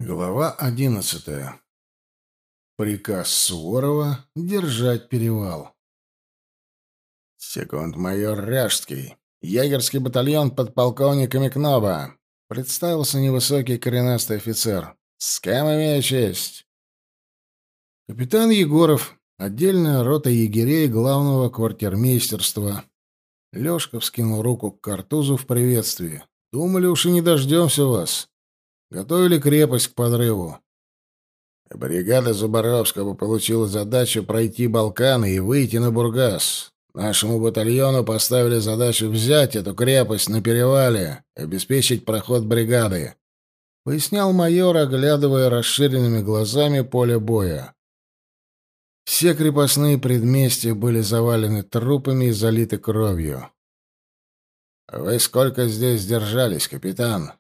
Глава 11. Приказ Суворова держать перевал. Секунд-майор Ряжский. Егерский батальон подполковника Микнова. Представился невысокий коренастый офицер. С кем имею честь? Капитан Егоров. Отдельная рота егерей главного квартирмейстерства. Лёшка вскинул руку к картузу в приветствии. Думали, уж и не дождемся вас. Готовили крепость к подрыву. Бригада Зубаровского получила задачу пройти Балканы и выйти на Бургас. Нашему батальону поставили задачу взять эту крепость на перевале, обеспечить проход бригады, — пояснял майор, оглядывая расширенными глазами поле боя. Все крепостные предместья были завалены трупами и залиты кровью. — Вы сколько здесь держались, капитан?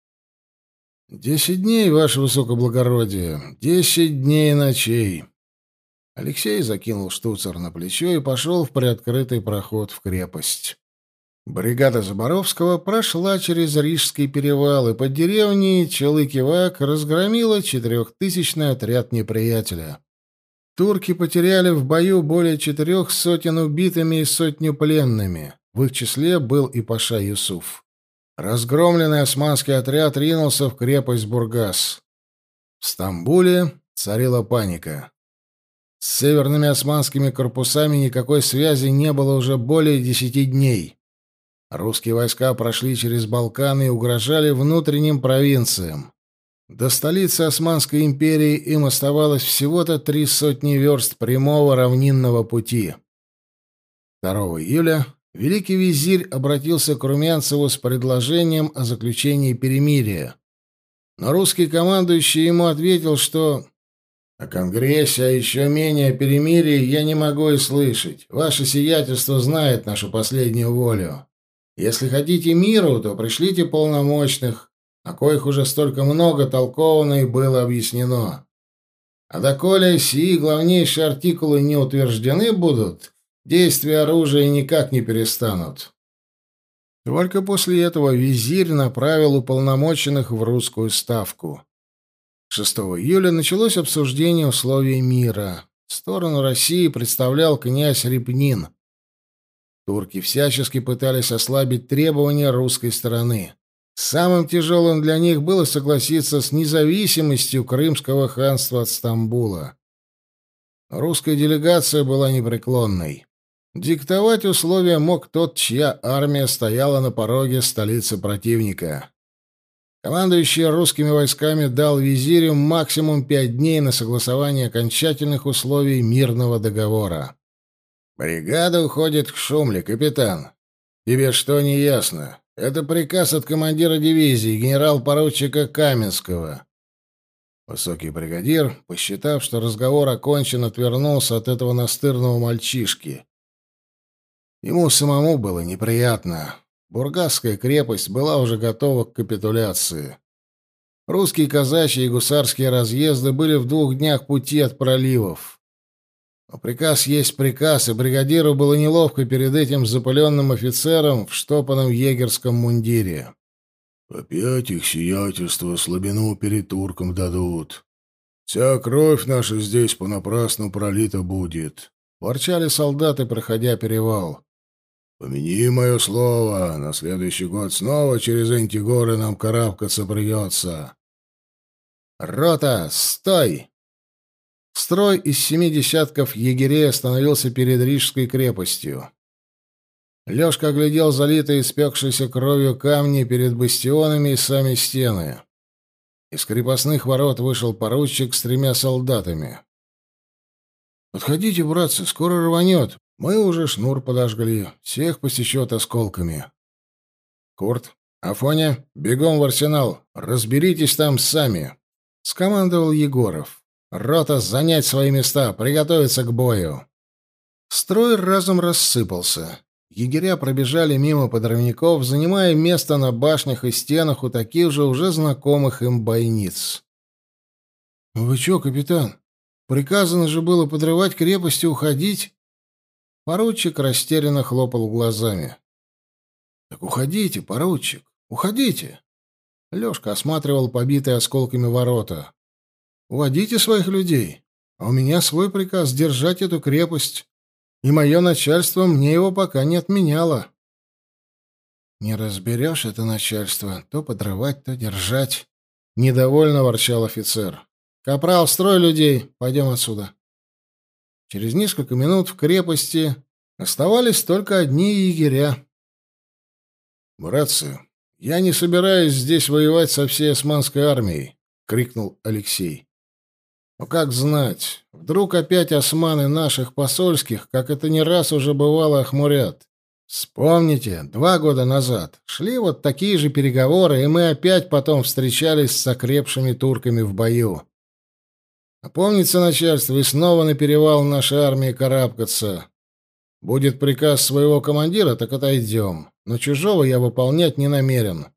10 дней, ваше высокоблагородие, 10 дней и ночей. Алексей закинул штуцер на плечо и пошел в приоткрытый проход в крепость. Бригада Заборовского прошла через Рижский перевал и под деревней Челы-Кивак разгромила 4000-ный отряд неприятеля. Турки потеряли в бою более 400 убитыми и 100 пленными. В их числе был и паша Юсуф. Разгромленный османский отряд ринулся в крепость Бургас. В Стамбуле царила паника. С северными османскими корпусами никакой связи не было уже более 10 дней. Русские войска прошли через Балканы и угрожали внутренним провинциям. До столицы Османской империи им оставалось всего-то 300 верст прямого равнинного пути. 2 июля великий визирь обратился к Румянцеву с предложением о заключении перемирия. Но русский командующий ему ответил, что «О Конгрессе, а еще менее о перемирии я не могу и слышать. Ваше сиятельство знает нашу последнюю волю. Если хотите миру, то пришлите полномочных, о коих уже столько много толковано и было объяснено. А доколе сии главнейшие артикулы не утверждены будут, действия оружия никак не перестанут». Только после этого визирь направил уполномоченных в русскую ставку. 6 июля началось обсуждение условий мира. Сторону России представлял князь Репнин. Турки всячески пытались ослабить требования русской стороны. Самым тяжелым для них было согласиться с независимостью Крымского ханства от Стамбула. Русская делегация была непреклонной. Диктовать условия мог тот, чья армия стояла на пороге столицы противника. Командующий русскими войсками дал визирю максимум 5 дней на согласование окончательных условий мирного договора. «Бригада уходит к Шумле, капитан. Тебе что не ясно? Это приказ от командира дивизии, генерал-поручика Каменского». Высокий бригадир, посчитав, что разговор окончен, отвернулся от этого настырного мальчишки. Ему самому было неприятно. Бургасская крепость была уже готова к капитуляции. Русские казачьи и гусарские разъезды были в 2 днях пути от проливов. Но приказ есть приказ, и бригадиру было неловко перед этим запыленным офицером в штопанном егерском мундире. «Опять их сиятельство слабину перед турком дадут. Вся кровь наша здесь понапрасну пролита будет», — ворчали солдаты, проходя перевал. «Помяни мое слово, на следующий год снова через эти горы нам карабкаться придется». «Рота, стой!» Строй из 7 десятков егерей остановился перед Рижской крепостью. Лёшка оглядел залитые испекшейся кровью камни перед бастионами и сами стены. Из крепостных ворот вышел поручик с 3 солдатами. «Подходите, братцы, скоро рванет. Мы уже шнур подожгли. Всех посечет осколками». «Курт, Афоня, бегом в арсенал. Разберитесь там сами», — скомандовал Егоров. «Рота, занять свои места, приготовиться к бою». Строй разом рассыпался. Егеря пробежали мимо подрывников, занимая место на башнях и стенах у таких же уже знакомых им бойниц. «Вы чё, капитан? Приказано же было подрывать крепость и уходить?» Поручик растерянно хлопал глазами. «Так уходите, поручик, уходите. Лёшка осматривал побитые осколками ворота. «Уводите своих людей, а у меня свой приказ держать эту крепость, и мое начальство мне его пока не отменяло». «Не разберешь это начальство, то подрывать, то держать», — недовольно ворчал офицер. «Капрал, строй людей, пойдем отсюда». Через несколько минут в крепости оставались только одни егеря. «Братцы, я не собираюсь здесь воевать со всей османской армией», — крикнул Алексей. «Но как знать, вдруг опять османы наших посольских, как это не раз уже бывало, охмурят. Вспомните, 2 года назад шли вот такие же переговоры, и мы опять потом встречались с окрепшими турками в бою. Опомнится начальство, и снова на перевал нашей армии карабкаться. Будет приказ своего командира, так отойдем, но чужого я выполнять не намерен».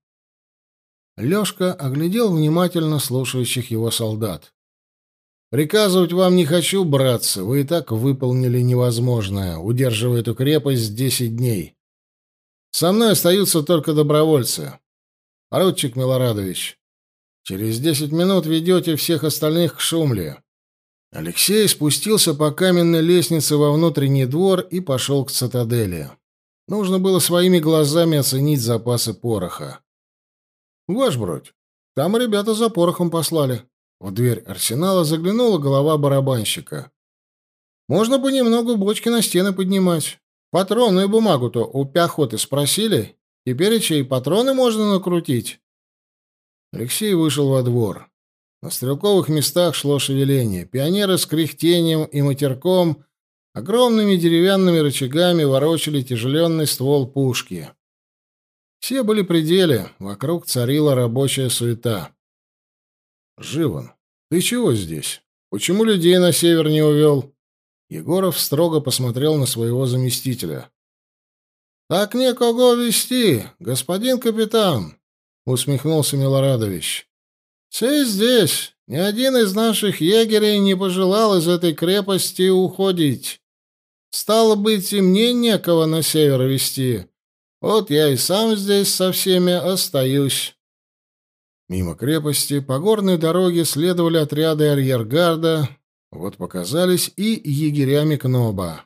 Лёшка оглядел внимательно слушающих его солдат. «Приказывать вам не хочу, братцы, вы и так выполнили невозможное, удерживая эту крепость 10 дней. Со мной остаются только добровольцы. Поручик Милорадович, через 10 минут ведете всех остальных к Шумле». Алексей спустился по каменной лестнице во внутренний двор и пошел к цитадели. Нужно было своими глазами оценить запасы пороха. «Ваш бродь, там ребята за порохом послали». В дверь арсенала заглянула голова барабанщика. «Можно понемногу бочки на стены поднимать. Патронную бумагу-то у пехоты спросили. Теперь и патроны можно накрутить». Алексей вышел во двор. На стрелковых местах шло шевеление. Пионеры с кряхтением и матерком огромными деревянными рычагами ворочали тяжеленный ствол пушки. Все были при деле, вокруг царила рабочая суета. «Живан, ты чего здесь? Почему людей на север не увел?» Егоров строго посмотрел на своего заместителя. «Так некого вести, господин капитан», — усмехнулся Милорадович. «Все здесь. Ни один из наших егерей не пожелал из этой крепости уходить. Стало быть, и мне некого на север вести. Вот я и сам здесь со всеми остаюсь». Мимо крепости по горной дороге следовали отряды арьергарда, вот показались и егеря Микноба.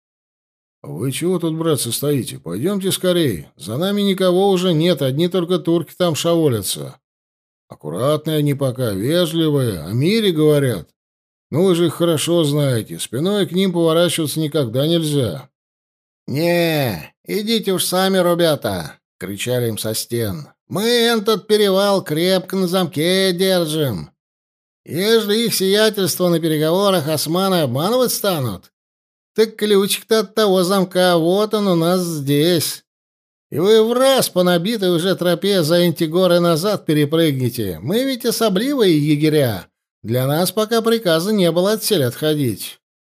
«Вы чего тут, братцы, стоите? Пойдемте скорей. За нами никого уже нет, одни только турки там шаволятся. Аккуратные они пока, вежливые, о мире говорят. Ну, вы же их хорошо знаете, спиной к ним поворачиваться никогда нельзя». «Не, идите уж сами, ребята!» — кричали им со стен. «Мы этот перевал крепко на замке держим. Ежели их сиятельство на переговорах османы обманывать станут, так ключик-то от того замка вот он у нас здесь. И вы враз по набитой уже тропе за эти горы назад перепрыгнете. Мы ведь особливые егеря. Для нас пока приказа не было отсель отходить».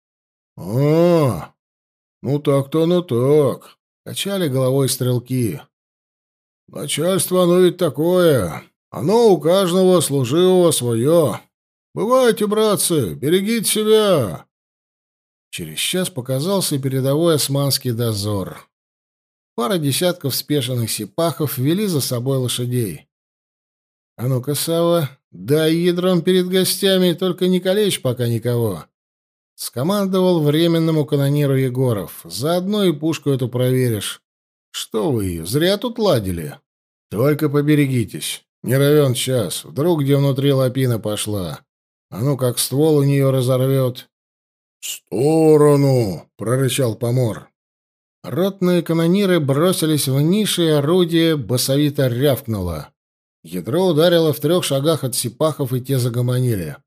«А, ну так-то, ну так», — качали головой стрелки. «Начальство оно ведь такое. Оно у каждого служивого свое. Бывайте, братцы, берегите себя». Через час показался передовой османский дозор. Пара десятков спешенных сипахов вели за собой лошадей. «А ну-ка, Сава, дай ядром перед гостями, только не калечь пока никого», — скомандовал временному канониру Егоров. «Заодно и пушку эту проверишь. Что вы ее, зря тут ладили? Только поберегитесь. Не равен час. Вдруг где внутри лапина пошла. А ну как ствол у нее разорвет». «В сторону!» — прорычал помор. Ротные канониры бросились в ниши, и орудие басовито рявкнуло. Ядро ударило в 3 шагах от сипахов, и те загомонили.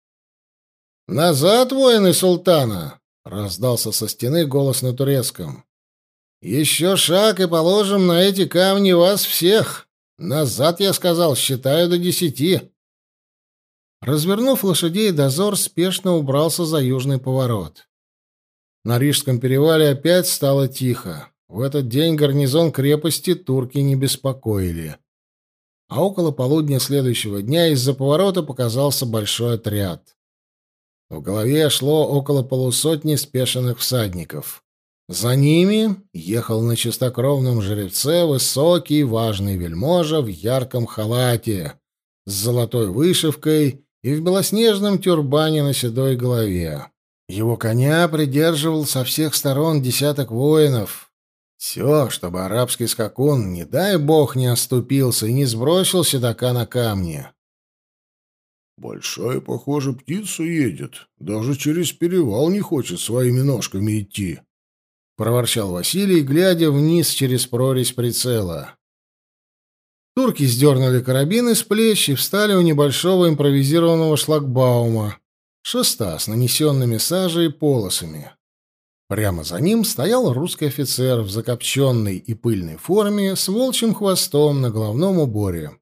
«Назад, воины султана!» — раздался со стены голос на турецком. «Еще шаг, и положим на эти камни вас всех. Назад, я сказал, считаю до 10». Развернув лошадей, дозор спешно убрался за южный поворот. На Рижском перевале опять стало тихо. В этот день гарнизон крепости турки не беспокоили. А около полудня следующего дня из-за поворота показался большой отряд. В голове шло около полусотни спешенных всадников. За ними ехал на чистокровном жеребце высокий важный вельможа в ярком халате с золотой вышивкой и в белоснежном тюрбане на седой голове. Его коня придерживал со всех сторон десяток воинов. Все, чтобы арабский скакун, не дай бог, не оступился и не сбросил седока на камни. «Большая, похоже, птица едет. Даже через перевал не хочет своими ножками идти», — проворчал Василий, глядя вниз через прорезь прицела. Турки сдернули карабины с плеч и встали у небольшого импровизированного шлагбаума, шеста с нанесенными сажей полосами. Прямо за ним стоял русский офицер в закопченной и пыльной форме с волчьим хвостом на головном уборе.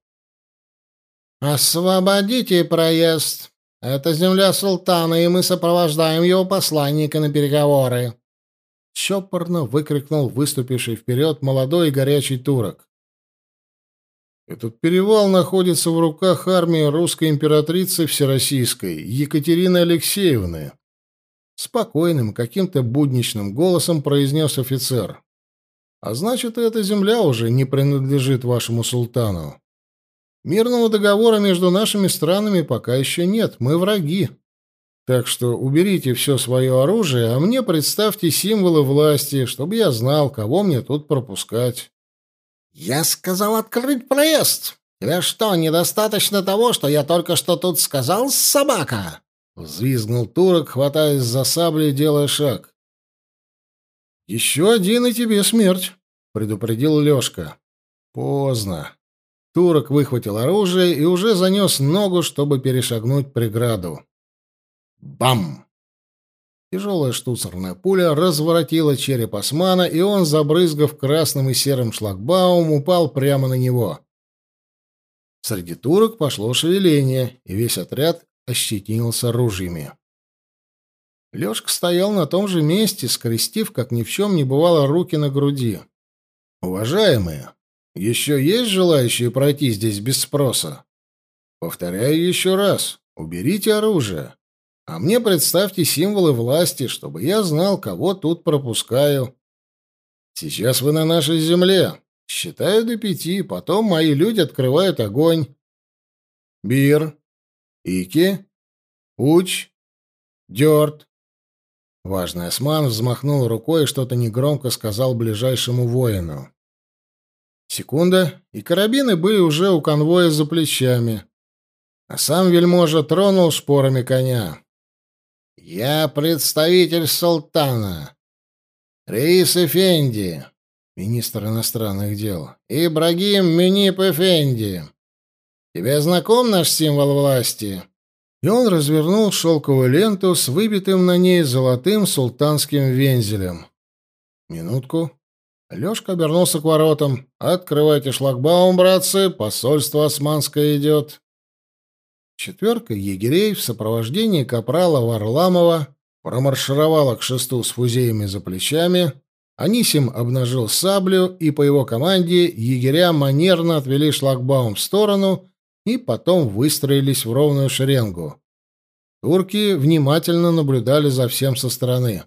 «Освободите проезд! Это земля султана, и мы сопровождаем его посланника на переговоры!» Чопорно выкрикнул выступивший вперед молодой и горячий турок. «Этот перевал находится в руках армии русской императрицы Всероссийской Екатерины Алексеевны», — спокойным, каким-то будничным голосом произнес офицер. «А значит, эта земля уже не принадлежит вашему султану. Мирного договора между нашими странами пока еще нет, мы враги. Так что уберите все свое оружие, а мне представьте символы власти, чтобы я знал, кого мне тут пропускать». «Я сказал открыть проезд! Тебе что, недостаточно того, что я только что тут сказал, собака?» — взвизгнул турок, хватаясь за саблю и делая шаг. «Еще один, и тебе смерть», — предупредил Лешка. Поздно. Турок выхватил оружие и уже занес ногу, чтобы перешагнуть преграду. Бам! Тяжелая штуцерная пуля разворотила череп османа, и он, забрызгав красным и серым шлагбаум, упал прямо на него. Среди турок пошло шевеление, и весь отряд ощетинился ружьями. Лёшка стоял на том же месте, скрестив, как ни в чем не бывало, руки на груди. «Уважаемые, еще есть желающие пройти здесь без спроса? Повторяю еще раз, уберите оружие. А мне представьте символы власти, чтобы я знал, кого тут пропускаю. Сейчас вы на нашей земле. Считаю до 5, потом мои люди открывают огонь. Бир, Ики, Уч, Дёрт». Важный осман взмахнул рукой и что-то негромко сказал ближайшему воину. Секунда, и карабины были уже у конвоя за плечами, а сам вельможа тронул шпорами коня. «Я представитель султана, Реис Эфенди, министр иностранных дел, Ибрагим Мюнип Эфенди. Тебе знаком наш символ власти?» И он развернул шелковую ленту с выбитым на ней золотым султанским вензелем. Минутку. Лёшка обернулся к воротам. «Открывайте шлагбаум, братцы, посольство османское идет». Четверка егерей в сопровождении капрала Варламова промаршировала к шесту с фузеями за плечами. Анисим обнажил саблю, и по его команде егеря манерно отвели шлагбаум в сторону и потом выстроились в ровную шеренгу. Турки внимательно наблюдали за всем со стороны.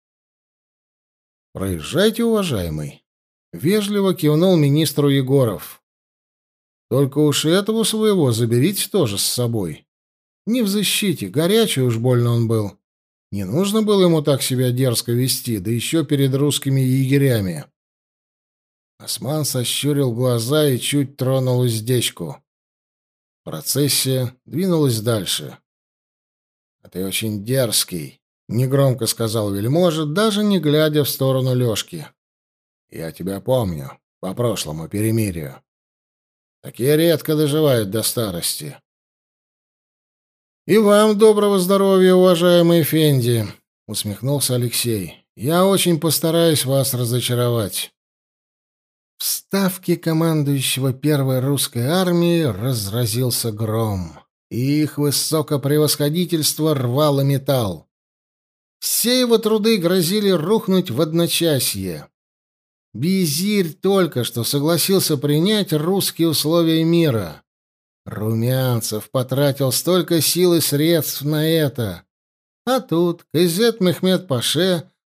«Проезжайте, уважаемый», — вежливо кивнул министру Егоров. «Только уж этого своего заберите тоже с собой. Не в защите, горячий уж больно он был. Не нужно было ему так себя дерзко вести, да еще перед русскими егерями». Осман сощурил глаза и чуть тронул уздечку. Процессия двинулась дальше. «А ты очень дерзкий», — негромко сказал вельможа, даже не глядя в сторону Лёшки. «Я тебя помню, по прошлому перемирию. Такие редко доживают до старости». «И вам доброго здоровья, уважаемый Эфенди», — усмехнулся Алексей. «Я очень постараюсь вас разочаровать». В ставке командующего первой русской армии разразился гром, и их высокопревосходительство рвало металл. Все его труды грозили рухнуть в одночасье. Визирь только что согласился принять русские условия мира. Румянцев потратил столько сил и средств на это. А тут Кызет Мехмед Паше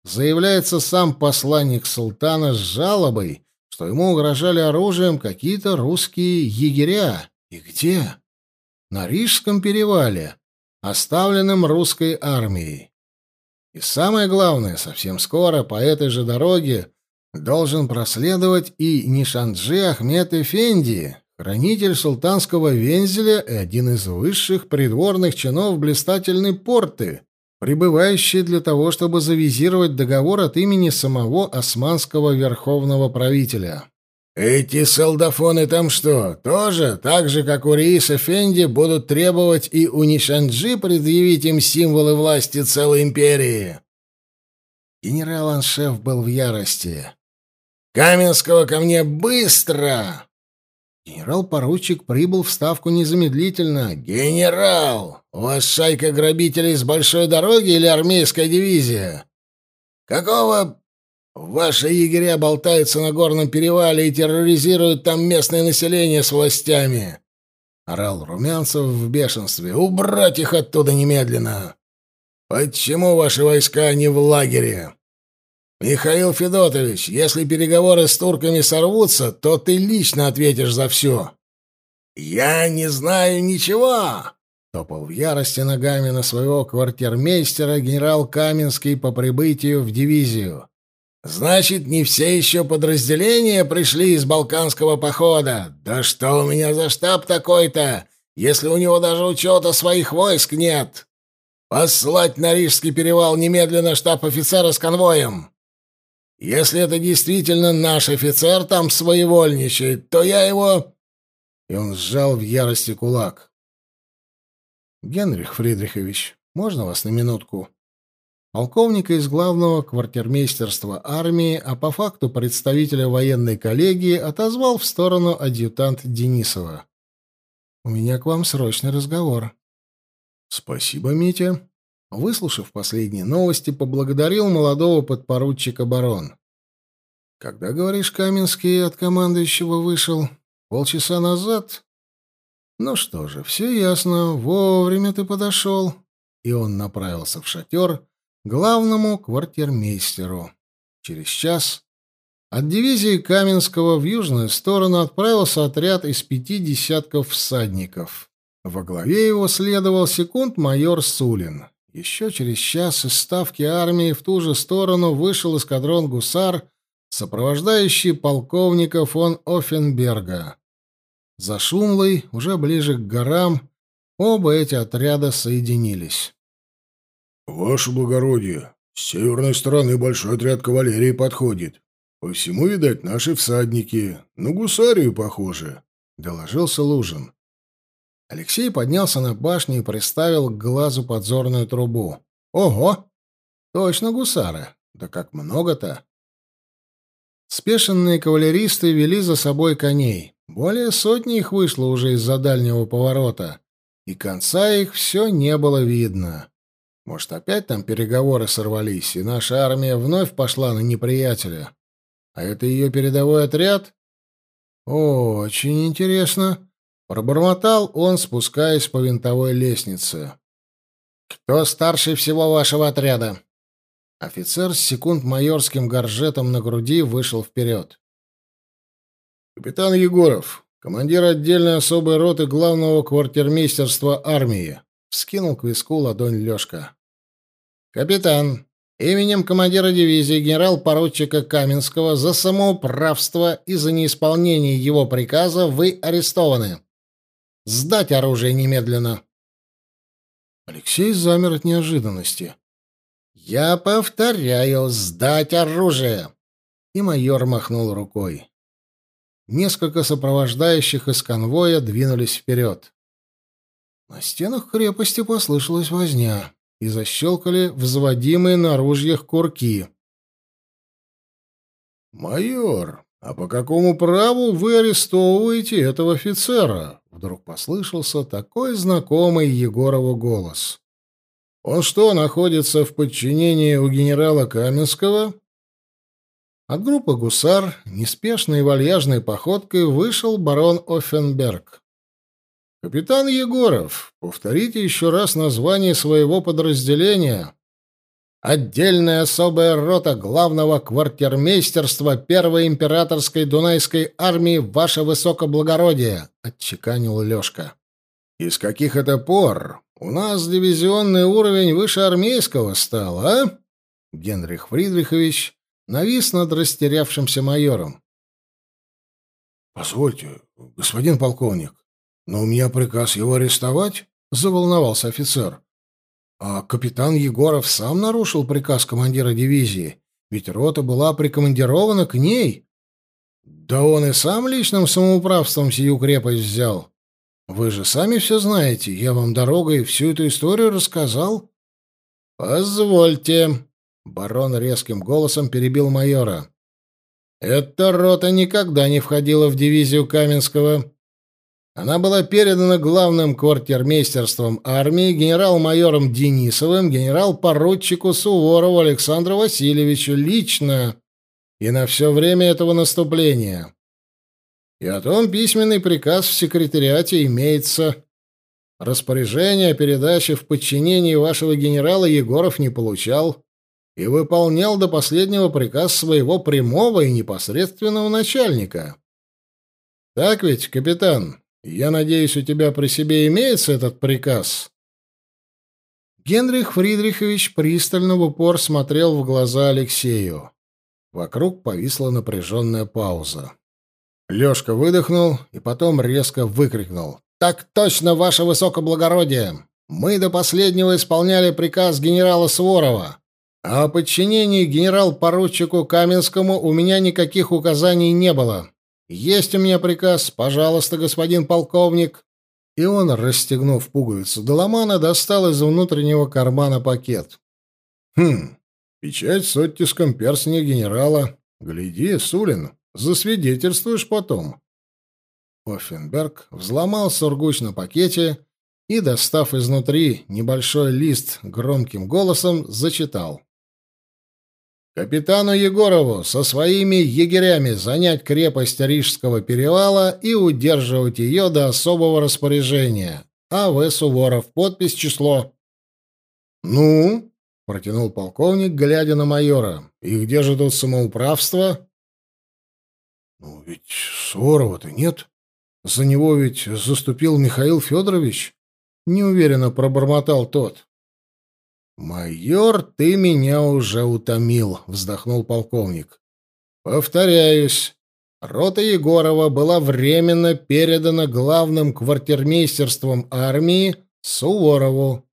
заявляется сам посланник султана с жалобой, что ему угрожали оружием какие-то русские егеря. И где? На Рижском перевале, оставленном русской армией. И самое главное, совсем скоро по этой же дороге должен проследовать и Нишанджи Ахмед Эфенди, хранитель султанского вензеля и один из высших придворных чинов блистательной порты, прибывающий для того, чтобы завизировать договор от имени самого османского верховного правителя. Эти солдафоны там что, тоже, так же, как у Реис Эфенди, будут требовать и у Нишанджи предъявить им символы власти целой империи? Генерал-аншеф был в ярости. «Каменского ко мне быстро!» Генерал-поручик прибыл в Ставку незамедлительно. «Генерал, у вас шайка грабителей с большой дороги или армейская дивизия? Какого ваши егеря болтаются на горном перевале и терроризируют там местное население с властями?» — орал Румянцев в бешенстве. «Убрать их оттуда немедленно! Почему ваши войска не в лагере? Михаил Федотович, если переговоры с турками сорвутся, то ты лично ответишь за все». «Я не знаю ничего!» — топал в ярости ногами на своего квартирмейстера генерал Каменский по прибытию в дивизию. «Значит, не все еще подразделения пришли из Балканского похода? Да что у меня за штаб такой-то, если у него даже учета своих войск нет? Послать на Рижский перевал немедленно штаб-офицера с конвоем. Если это действительно наш офицер там своевольничает, то я его...» И он сжал в ярости кулак. «Генрих Фридрихович, можно вас на минутку?» Полковника из главного квартирмейстерства армии, а по факту представителя военной коллегии, отозвал в сторону адъютант Денисова. «У меня к вам срочный разговор». «Спасибо, Митя». Выслушав последние новости, поблагодарил молодого подпоручика барон. «Когда, говоришь, Каменский от командующего вышел? Полчаса назад?» «Ну что же, все ясно. Вовремя ты подошел». И он направился в шатер главному квартирмейстеру. Через час от дивизии Каменского в южную сторону отправился отряд из 5 десятков всадников. Во главе его следовал секунд-майор Сулин. Еще через час из ставки армии в ту же сторону вышел эскадрон гусар, сопровождающий полковника фон Оффенберга. За Шумлой, уже ближе к горам, оба эти отряда соединились. «Ваше благородие, с северной стороны большой отряд кавалерии подходит. По всему, видать, наши всадники. На гусарию похожи», — доложился Лужин. Алексей поднялся на башню и приставил к глазу подзорную трубу. «Ого! Точно гусары! Да как много-то!» Спешенные кавалеристы вели за собой коней. Более сотни их вышло уже из-за дальнего поворота, и конца их все не было видно. Может, опять там переговоры сорвались, и наша армия вновь пошла на неприятеля? А это ее передовой отряд? Очень интересно. Пробормотал он, спускаясь по винтовой лестнице. «Кто старший всего вашего отряда?» Офицер с секунд-майорским горжетом на груди вышел вперед. «Капитан Егоров, командир отдельной особой роты главного квартирмейстерства армии», — вскинул к виску ладонь Лёшка. «Капитан, именем командира дивизии генерал-поручика Каменского за самоуправство и за неисполнение его приказа вы арестованы. Сдать оружие немедленно!» Алексей замер от неожиданности. «Я повторяю, сдать оружие!» И майор махнул рукой. Несколько сопровождающих из конвоя двинулись вперед. На стенах крепости послышалась возня, и защелкали взводимые на ружьях курки. «Майор, а по какому праву вы арестовываете этого офицера?» Вдруг послышался такой знакомый Егорову голос. «Он что, находится в подчинении у генерала Каменского?» От группы гусар неспешной и вальяжной походкой вышел барон Оффенберг. «Капитан Егоров, повторите еще раз название своего подразделения». Отдельная особая рота главного квартирмейстерства Первой императорской Дунайской армии, ваше высокоблагородие», — отчеканил Лёшка. «И с каких это пор у нас дивизионный уровень выше армейского стал, а?» Генрих Фридрихович навис над растерявшимся майором. «Позвольте, господин полковник, но у меня приказ его арестовать?» — заволновался офицер. «А капитан Егоров сам нарушил приказ командира дивизии, ведь рота была прикомандирована к ней. Да он и сам личным самоуправством сию крепость взял. Вы же сами все знаете, я вам дорогой всю эту историю рассказал». «Позвольте», — барон резким голосом перебил майора. «Эта рота никогда не входила в дивизию Каменского. Она была передана главным квартирмейстерством армии генерал-майором Денисовым генерал-поручику Суворову Александру Васильевичу лично и на все время этого наступления. И о том письменный приказ в секретариате имеется. Распоряжение о передаче в подчинение вашего генерала Егоров не получал и выполнял до последнего приказ своего прямого и непосредственного начальника. Так ведь, капитан?» Я надеюсь, у тебя при себе имеется этот приказ?» Генрих Фридрихович пристально в упор смотрел в глаза Алексею. Вокруг повисла напряженная пауза. Лёшка выдохнул и потом резко выкрикнул: «Так точно, ваше высокоблагородие! Мы до последнего исполняли приказ генерала Суворова, а о подчинении генерал-поручику Каменскому у меня никаких указаний не было. Есть у меня приказ, пожалуйста, господин полковник». И он, расстегнув пуговицу доломана, достал из внутреннего кармана пакет. Печать с оттиском перстня генерала. Гляди, Сулин, засвидетельствуешь потом». Оффенберг взломал сургуч на пакете и, достав изнутри небольшой лист, громким голосом зачитал: «Капитану Егорову со своими егерями занять крепость Рижского перевала и удерживать ее до особого распоряжения. А.В. Суворов. Подпись, число». «Ну?» — протянул полковник, глядя на майора. «И где же тут самоуправство?» «Ну, ведь Суворова-то нет. За него ведь заступил Михаил Федорович», — неуверенно пробормотал тот. «Майор, ты меня уже утомил», — вздохнул полковник. «Повторяюсь, рота Егорова была временно передана главным квартирмейстерством армии Суворову».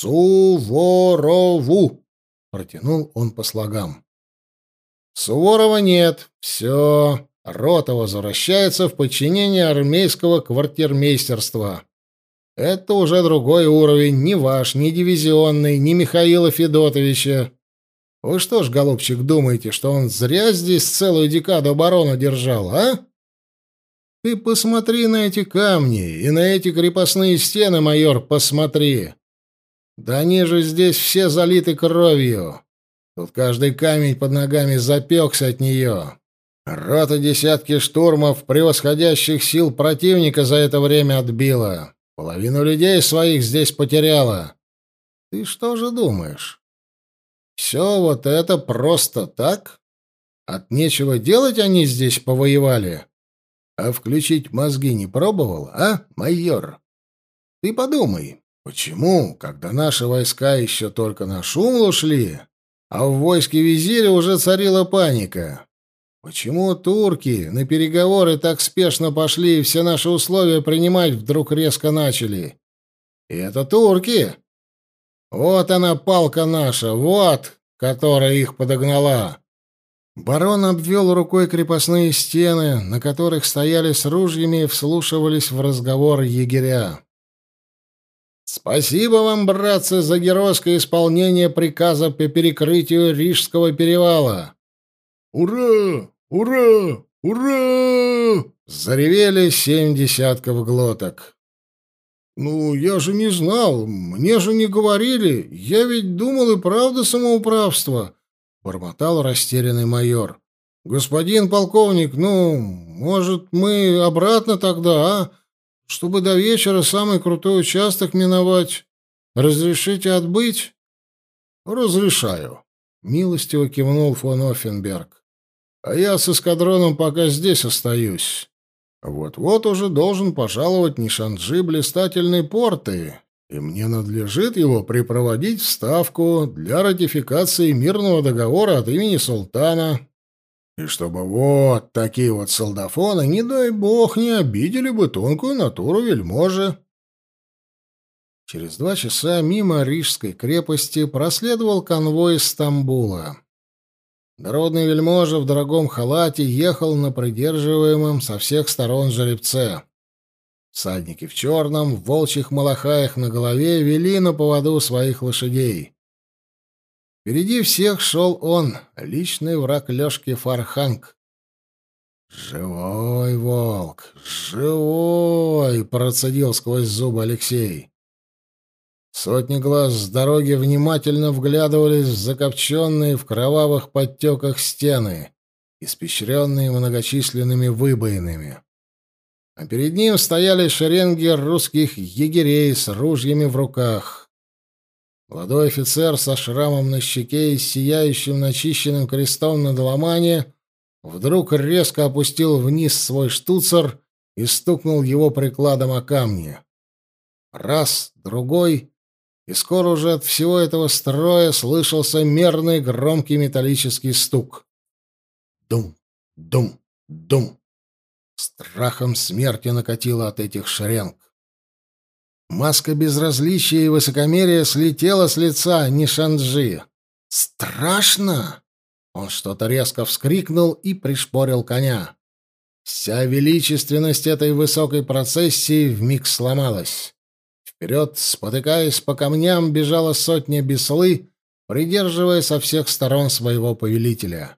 «Суворову», — протянул он по слогам. «Суворова нет. Все. Рота возвращается в подчинение армейского квартирмейстерства. Это уже другой уровень, не ваш, не дивизионный, не Михаила Федотовича. Вы что ж, голубчик, думаете, что он зря здесь целую декаду оборону держал, а? Ты посмотри на эти камни и на эти крепостные стены, майор, посмотри. Да они же здесь все залиты кровью. Тут каждый камень под ногами запекся от нее. Рота десятки штурмов превосходящих сил противника за это время отбила. Половину людей своих здесь потеряла. Ты что же думаешь? Все вот это просто так? От нечего делать они здесь повоевали? А включить мозги не пробовал, а, майор? Ты подумай, почему, когда наши войска еще только на шум ушли, а в войске визиря уже царила паника? Почему турки на переговоры так спешно пошли и все наши условия принимать вдруг резко начали? И это турки. Вот она, палка наша, вот, которая их подогнала. Барон обвел рукой крепостные стены, на которых стояли с ружьями и вслушивались в разговор егеря. «Спасибо вам, братцы, за геройское исполнение приказа по перекрытию Рижского перевала!» «Ура! Ура! Ура!» Заревели 7 десятков глоток. «Ну, я же не знал, мне же не говорили, я ведь думал и правда самоуправство», — бормотал растерянный майор. «Господин полковник, ну, может, мы обратно тогда, а? Чтобы до вечера самый крутой участок миновать. Разрешите отбыть?» «Разрешаю», — милостиво кивнул фон Оффенберг. «А я с эскадроном пока здесь остаюсь. Вот-вот уже должен пожаловать Нишанджи блистательные порты, и мне надлежит его припроводить в Ставку для ратификации мирного договора от имени султана. И чтобы вот такие вот солдафоны, не дай бог, не обидели бы тонкую натуру вельможи». Через 2 часа мимо Рижской крепости проследовал конвой из Стамбула. Дородный вельможа в дорогом халате ехал на придерживаемом со всех сторон жеребце. Всадники в черном, в волчьих малахаях на голове вели на поводу своих лошадей. Впереди всех шел он, личный враг Лешки Фарханг. «Живой волк, живой!» — процедил сквозь зубы Алексей. Сотни глаз с дороги внимательно вглядывались в закопченные в кровавых подтеках стены, испещренные многочисленными выбоинами. А перед ним стояли шеренги русских егерей с ружьями в руках. Молодой офицер со шрамом на щеке и сияющим начищенным крестом на доломане вдруг резко опустил вниз свой штуцер и стукнул его прикладом о камни. Раз, другой, и скоро уже от всего этого строя слышался мерный громкий металлический стук. Дум, дум, дум. Страхом смерти накатило от этих шеренг. Маска безразличия и высокомерия слетела с лица Нишанджи. «Страшно!» Он что-то резко вскрикнул и пришпорил коня. Вся величественность этой высокой процессии вмиг сломалась. Вперед, спотыкаясь по камням, бежала сотня беслы, придерживая со всех сторон своего повелителя.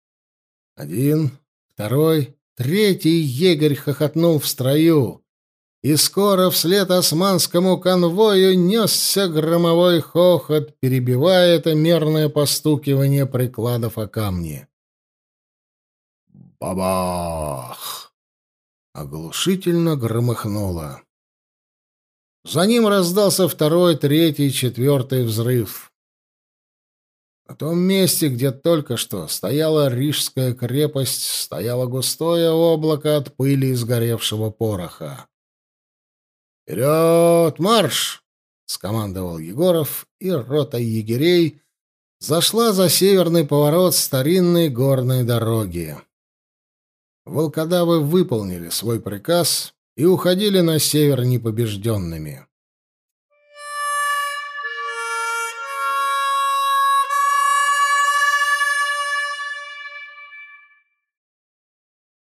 Один, второй, третий егерь хохотнул в строю, и скоро вслед османскому конвою несся громовой хохот, перебивая это мерное постукивание прикладов о камни. Бабах! Оглушительно громыхнуло. За ним раздался второй, третий, четвертый взрыв. На том месте, где только что стояла Рижская крепость, стояло густое облако от пыли и сгоревшего пороха. «Вперед, марш!» — скомандовал Егоров, и рота егерей зашла за северный поворот старинной горной дороги. Волкодавы выполнили свой приказ и уходили на север непобежденными.